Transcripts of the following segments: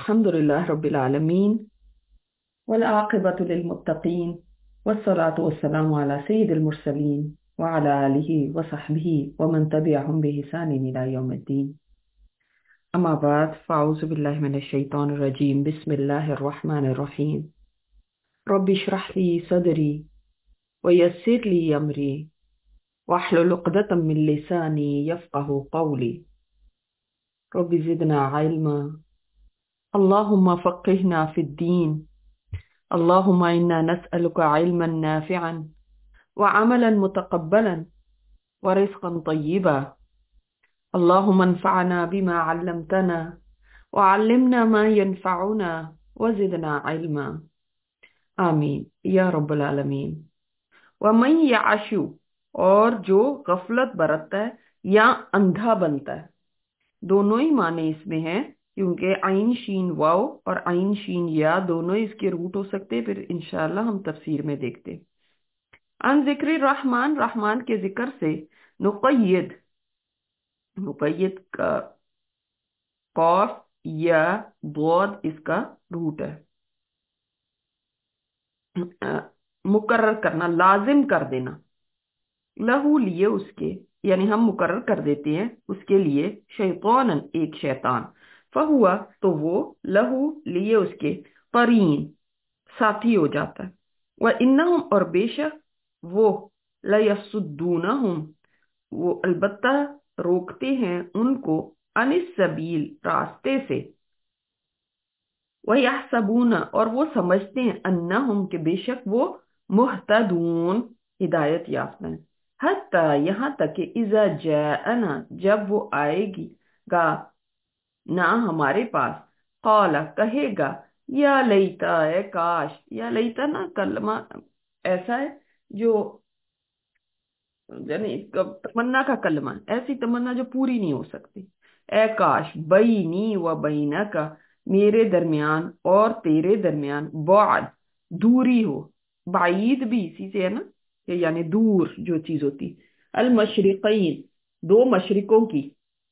الحمد لله رب العالمين والعاقبة للمتقين والصلاة والسلام على سيد المرسلين وعلى آله وصحبه ومن تبعهم بإحسان إلى يوم الدين. أما بعد فأعوذ بالله من الشيطان الرجيم. بسم الله الرحمن الرحيم. رب اشرح لي صدري ويسر لي أمري واحلل عقدة من لساني يفقه قولي. رب زدنا علما. اللهم فقهنا في الدين. اللهم إنا نسألك علما نافعا وعملا متقبلا ورزقا طيبا. اللهم انفعنا بما علمتنا وعلمنا ما ينفعنا وزدنا علما. آمین یا رب العالمین. ومن یعشو، اور جو غفلت برتتا ہے یا اندھا بنتا ہے، دونوں ہی معنی اس میں ہیں، کیونکہ عین شین واو اور عین شین یا دونوں اس کے روٹ ہو سکتے، پھر انشاءاللہ ہم تفسیر میں دیکھتے. ان ذکر الرحمن، رحمان کے ذکر سے نقید، نقید کا قاف یا ضاد اس کا روٹ ہے، مقرر کرنا، لازم کر دینا، لہو لیے اس کے، یعنی ہم مقرر کر دیتے ہیں اس کے لیے، شیطان ایک شیطان، فہوا تو وہ، لہو لیے اس کے، قرین ساتھی ہو جاتا ہے، وَإِنَّهُمْ اور بے شک وہ، لَيَصُدُّونَهُمْ وہ البتہ روکتے ہیں ان کو، عن السبیل راستے سے، وَيَحْسَبُونَ اور وہ سمجھتے ہیں، أَنَّهُمْ کہ بے شک وہ، مہتدون ہدایت یافتہ ہیں، حتیٰ یہاں تک کہ اذا جاءنا جب وہ آئے گا نہ ہمارے پاس، قال کہے گا، یا لیتا اے کاش، یا لیتا نا کلمہ ایسا ہے جو یعنی تمنا کا کلمہ، ایسی تمنا جو پوری نہیں ہو سکتی، اے کاش، بینی و بینک میرے درمیان اور تیرے درمیان، بعد دوری ہو، بعید بھی اسی سے ہے نا، کہ یعنی دور جو چیز ہوتی، المشرقین دو مشرقوں کی،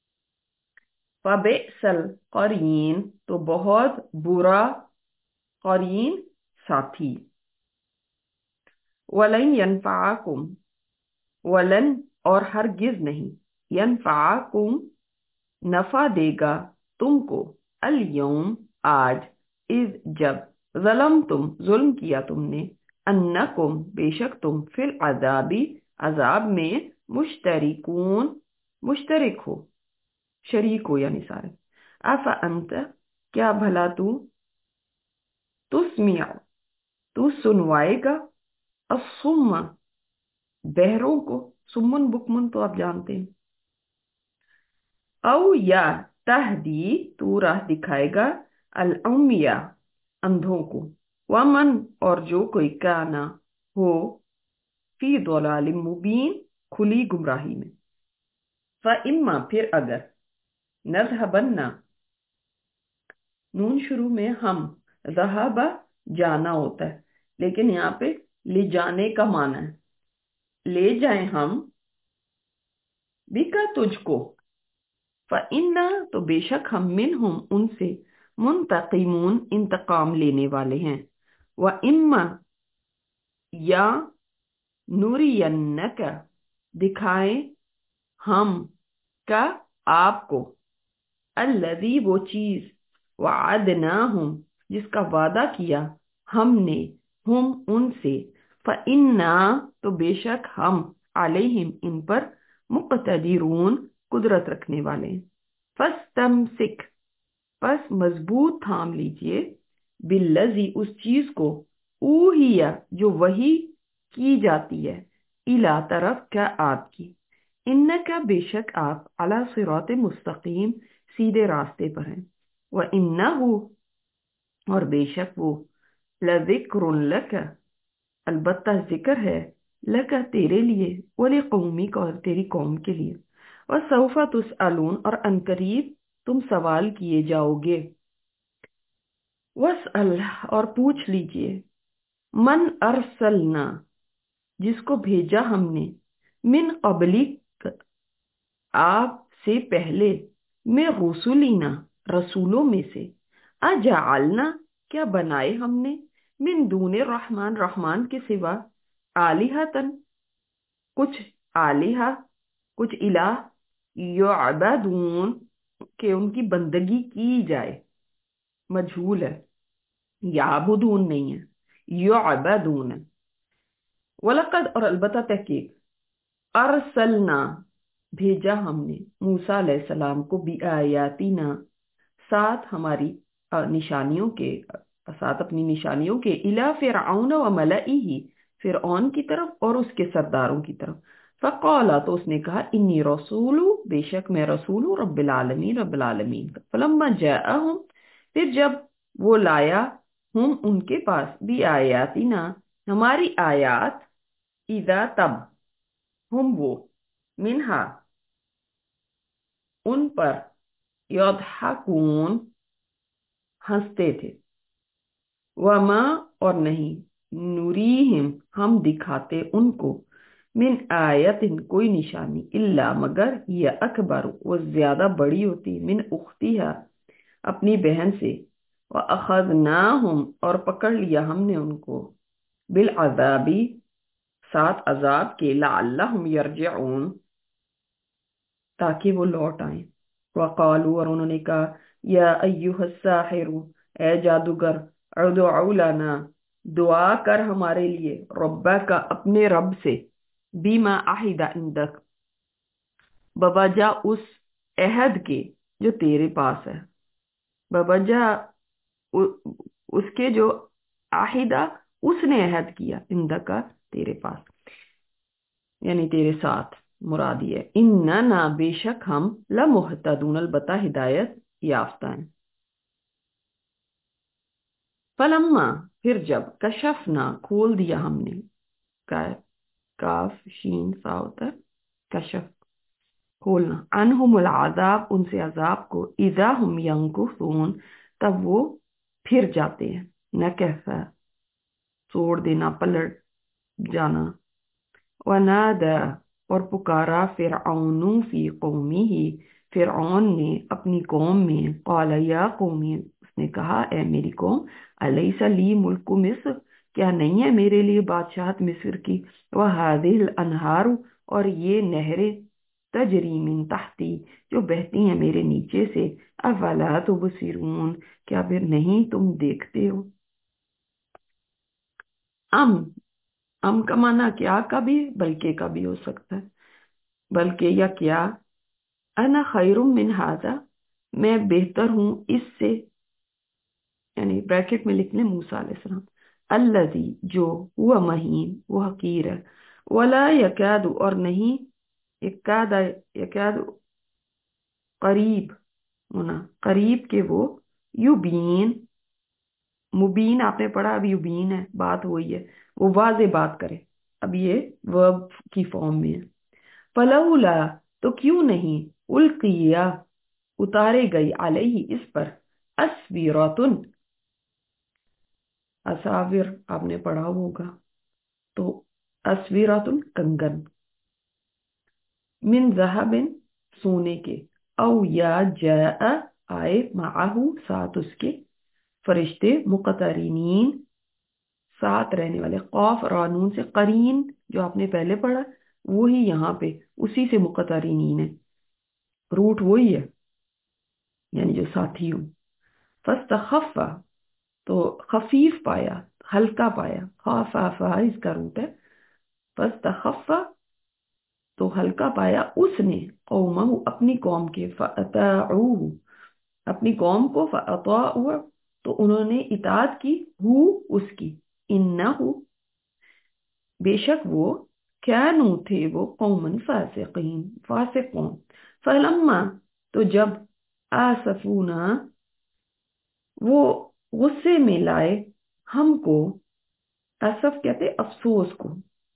فبئس القرین تو بہت برا قرین ساتھی، ولن ینفعکم ولن اور ہرگز نہیں، ینفعکم نفع دے گا تم کو، الیوم آج، اذ جب، ظلمتم ظلم کیا تم نے، انکم بے شک تم، فی العذابی عذاب میں، مشترکون مشترک ہو، شریک ہو یعنی سارے، افانت کیا بھلا تو، تسمع تو سنوائے گا، الصم بہروں کو، سمن بکمن تو آپ جانتے ہیں، او یا تہدی تو راہ دکھائے گا، العمیہ اندھوں کو، ومن اور جو کوئی کانا ہو، فی ضلال مبین کھلی گمراہی میں، فاما پھر اگر، نذهبن نون شروع میں ہم، ذہب جانا ہوتا ہے، لیکن یہاں پہ لے جانے کا معنی ہے، لے جائیں ہم، بکا تجھ کو، فَإِنَّا تو بے شک ہم، منہم ان سے، منتقمون انتقام لینے والے ہیں، وَإِمَّا یا نُرِيَنَّكَ دکھائیں ہم کا آپ کو، الذی وہ چیز، وعدناہم جس کا وعدہ کیا ہم نے، ہم ان سے، فَإِنَّا تو بے شک ہم، علیہم ان پر، مقتدرون قدرت رکھنے والے ہیں، فَاسْتَمْسِكْ پس مضبوط تھام لیجئے، بالذی اس چیز کو، اوہیہ جو وحی کی جاتی ہے، الا طرف کیا آپ کی، انکا بے شک آپ، علی صراط مستقیم سیدھے راستے پر ہیں، وَإِنَّهُ اور بے شک وہ، لَذِكْرٌ لَكَ البتہ ذکر ہے، لَكَ تیرے لیے، وَلِقَوْمِكَ اور تیری قوم کے لیے، وَسَوْفَ تُسْأَلُونَ اور عنقریب تم سوال کیے جاؤ گے، وَاسْأَلْ اور پوچھ لیجئے، من ارسلنا جس کو بھیجا ہم نے، من قبلک آپ سے پہلے، میں رسولینا رسولوں میں سے، اجعلنا کیا بنائے ہم نے، من دون الرحمن رحمان کے سوا، آلہتن کچھ آلہہ، کچھ الہ، یعبدون کہ ان کی بندگی کی جائے، مجھول ہے، یعبدون نہیں ہے، یعبدون ہے۔ وَلَقَدْ اور البتہ تحقیق، ارسلنا بھیجا ہم نے موسیٰ علیہ السلام کو بآیاتنا ساتھ ہماری نشانیوں کے، ساتھ اپنی نشانیوں کے، الی فرعون و ملئہ فرعون کی طرف اور اس کے سرداروں کی طرف، فقالا تو اس نے کہا، انی رسول، بے شک میں رسول ہوں، رب العالمین رب العالمین کا، فلما جاءہم پھر جب وہ لایا، ہم ان کے پاس، بھی آیاتنا ہماری آیات، اذا تب ہم وہ، منہا ان پر، یضحکون ہنستے تھے، وما اور نہیں، نوریہم ہم دکھاتے ان کو، من آیت کوئی نشانی، الا مگر، یہ اکبر وہ زیادہ بڑی ہوتی، من اختیہا اپنی بہن سے، وَأَخَذْنَاهُمْ اور پکڑ لیا ہم نے ان کو، بالعذابی ساتھ عذاب کے، لعلہم یرجعون تاکہ وہ لوٹ آئیں، وقالوا اور انہوں نے کہا، یا ایہا الساحر اے جادوگر، ادعو لنا دعا کر ہمارے لیے، ربک اپنے رب سے، بیما عہد عندک بوجہ اس عہد کے جو تیرے پاس ہے، بوجہ اس کے جو عہدہ اس نے عہد کیا، عندک تیرے پاس یعنی تیرے ساتھ، مراد یہ اننا بے شک ہم، لمہتدون البتہ ہدایت یافتہ ہیں۔ فلما پھر جب، کشفنا کھول دیا ہم نے، کاف شین سا ہوتا ہے، کشف کھولنا، عنہم العذاب ان سے عذاب کو، اذا ہم ینکثون تب وہ پھر جاتے ہیں، نہ کیسا چھوڑ دینا، پلٹ جانا، ونادى اور پکارا، فرعون فی قومہ فرعون نے اپنی قوم میں، قال یا قومی اس نے کہا، اے میری قوم، الیس لی ملک مصر کیا نہیں ہے میرے لیے بادشاہت مصر کی، وہذہ الانہار اور یہ نہریں، تجری من تحتی جو بہتی ہیں میرے نیچے سے، افلا تبصرون کیا پھر نہیں تم دیکھتے ہو، ام کا معنی کیا کا بھی، بلکہ کا بھی ہو سکتا ہے، بلکہ یا کیا، انا خیر من ھذا میں بہتر ہوں اس سے، یعنی بریکٹ میں لکھ لیں موسیٰ علیہ السلام، الذی جو ہوا مہین وہ حقیر ہے، ولا یکاد اور نہیں، یکاد یکاد قریب ہونا، قریب کے وہ، یبین مبین آپ نے پڑھا، اب یبین ہے، بات وہی ہے، وہ واضح بات کرے، اب یہ ورب کی فارم میں ہے، فلولا تو کیوں نہیں، القیا اتارے گئی، علیہ اس پر، اسویراتن اساور آپ نے پڑھا ہوگا، تو اسویراتن کنگن، من ذہب سونے کے، او یا جاء آئے، معہو ساتھ اس کے، فرشتے، مقترنین ساتھ رہنے والے، قاف رانون سے، قرین جو آپ نے پہلے پڑھا وہی یہاں پہ اسی سے مقترنین ہے، روٹ وہی ہے یعنی جو ساتھی ہوں، فاستخف تو خفیف پایا، ہلکا پایا، خافافا اس کا روٹ ہے، فاستخف تو ہلکا پایا اس نے، قومہ اپنی قوم کے، فاطاعوہ اپنی قوم کو، فاطاعوہ تو انہوں نے اطاعت کی، ہو اس کی، انہو بے شک وہ، کانو تھے وہ، قومن فاسقین فاسق قوم، فلما تو جب، آسفونا وہ غصے میں لائے ہم کو، اسف کہتے افسوس کو،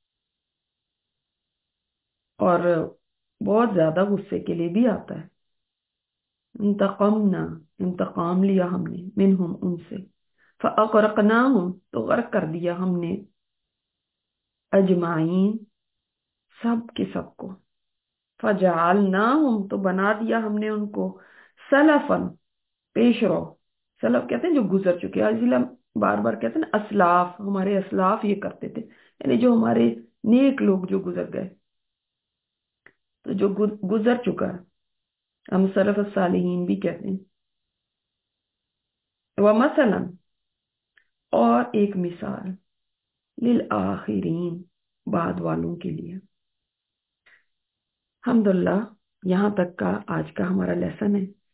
اور بہت زیادہ غصے کے لیے بھی آتا ہے، انتقمنا انتقام لیا ہم نے، منہم ان سے، فاغرقناہم تو غرق کر دیا ہم نے، اجمعین سب کے سب کو، فجعلناہم تو بنا دیا ہم نے ان کو، سلفن پیش رو، سلف کہتے ہیں جو گزر چکے، آج ہم بار بار کہتے ہیں نا اسلاف، ہمارے اسلاف یہ کرتے تھے، یعنی جو ہمارے نیک لوگ جو گزر گئے، تو جو گزر چکا ہے ہم سلف الصالحین بھی کہتے ہیں. وہ مثلا، اور ایک مثال، للآخرین، بعد والوں کے لیے. الحمدللہ، یہاں تک کا آج کا ہمارا لیسن ہے.